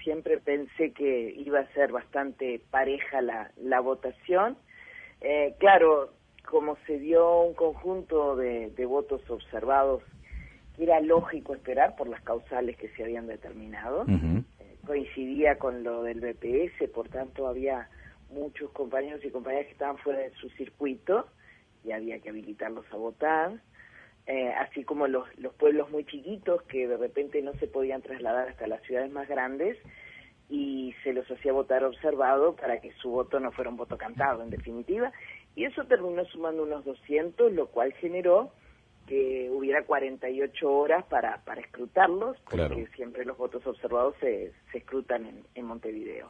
siempre pensé que iba a ser bastante pareja la votación. Claro, como se dio un conjunto de votos observados, era lógico esperar por las causales que se habían determinado. Coincidía con lo del BPS, por tanto había muchos compañeros y compañeras que estaban fuera de su circuito y había que habilitarlos a votar. Así como los pueblos muy chiquitos que de repente no se podían trasladar hasta las ciudades más grandes y se los hacía votar observado para que su voto no fuera un voto cantado, en definitiva. Y eso terminó sumando unos 200, lo cual generó que hubiera 48 horas para escrutarlos, porque claro, siempre los votos observados se escrutan en Montevideo.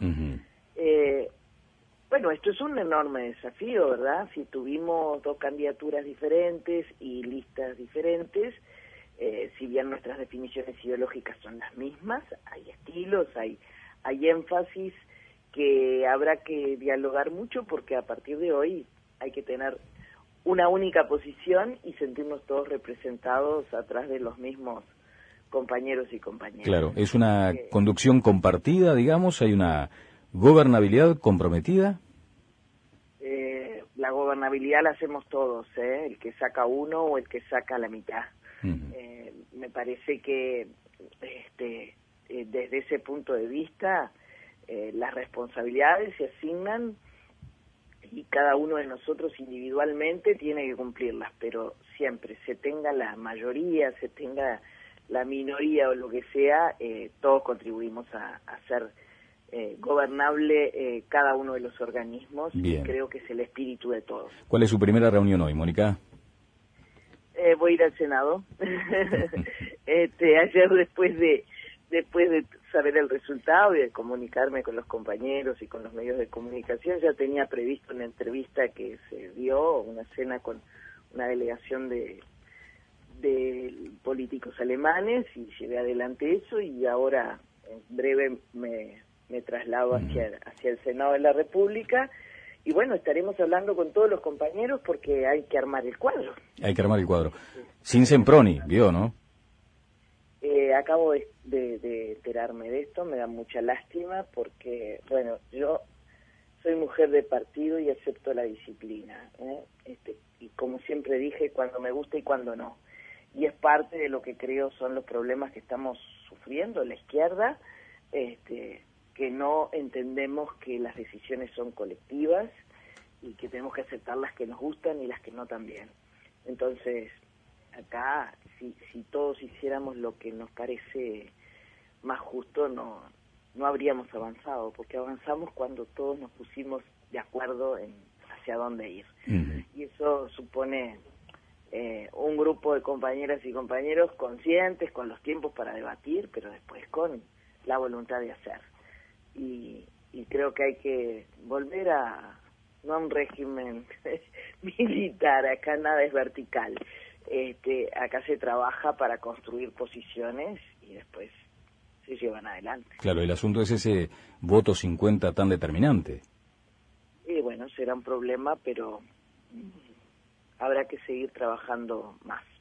Bueno, esto es un enorme desafío, ¿verdad? Si tuvimos dos candidaturas diferentes y listas diferentes, si bien nuestras definiciones ideológicas son las mismas, hay estilos, hay énfasis que habrá que dialogar mucho, porque a partir de hoy hay que tener una única posición y sentirnos todos representados atrás de los mismos compañeros y compañeras. Claro, es una conducción compartida, digamos, hay una gobernabilidad comprometida. La gobernabilidad la hacemos todos, el que saca uno o el que saca la mitad. Me parece que desde ese punto de vista las responsabilidades se asignan y cada uno de nosotros individualmente tiene que cumplirlas, pero siempre se tenga la mayoría, se tenga la minoría o lo que sea, todos contribuimos a hacer gobernable cada uno de los organismos. Bien. Y creo que es el espíritu de todos. ¿Cuál es su primera reunión hoy, Mónica? Voy a ir al Senado. Ayer después de saber el resultado y de comunicarme con los compañeros y con los medios de comunicación, ya tenía previsto una entrevista que se dio, una cena con una delegación de políticos alemanes, y llevé adelante eso, y ahora en breve me traslado hacia el Senado de la República, y bueno, estaremos hablando con todos los compañeros porque hay que armar el cuadro. Hay que armar el cuadro. Sin Semproni, vio, ¿no? Acabo de enterarme de esto, me da mucha lástima porque, bueno, yo soy mujer de partido y acepto la disciplina, y como siempre dije, cuando me gusta y cuando no. Y es parte de lo que creo son los problemas que estamos sufriendo la izquierda, que no entendemos que las decisiones son colectivas y que tenemos que aceptar las que nos gustan y las que no también. Entonces, acá, si todos hiciéramos lo que nos parece más justo, no habríamos avanzado, porque avanzamos cuando todos nos pusimos de acuerdo en hacia dónde ir. Y eso supone un grupo de compañeras y compañeros conscientes, con los tiempos para debatir, pero después con la voluntad de hacer. Y creo que hay que volver no a un régimen militar, acá nada es vertical. Acá se trabaja para construir posiciones y después se llevan adelante. Claro, el asunto es ese voto 50 tan determinante. Y bueno, será un problema, pero habrá que seguir trabajando más.